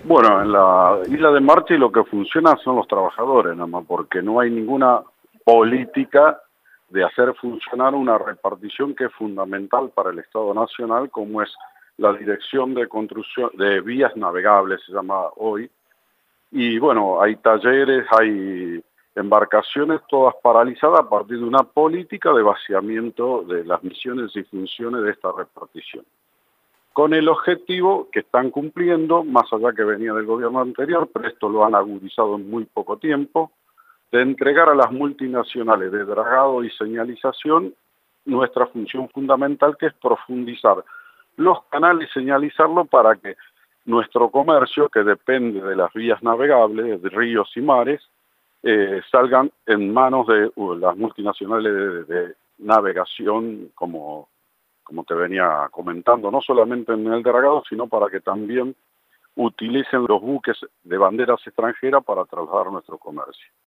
Bueno, en la isla de Marchi lo que funciona son los trabajadores, nada más, porque no hay ninguna política de hacer funcionar una repartición que es fundamental para el Estado Nacional, como es la Dirección de Construcción de Vías Navegables, se llama hoy. Y bueno, hay talleres, hay embarcaciones, todas paralizadas a partir de una política de vaciamiento de las misiones y funciones de esta repartición, con el objetivo que están cumpliendo, más allá que venía del gobierno anterior, pero esto lo han agudizado en muy poco tiempo, de entregar a las multinacionales de dragado y señalización nuestra función fundamental, que es profundizar los canales y señalizarlo para que nuestro comercio, que depende de las vías navegables, de ríos y mares, salgan en manos de las multinacionales de navegación, como te venía comentando, no solamente en el dragado, sino para que también utilicen los buques de banderas extranjeras para trasladar nuestro comercio.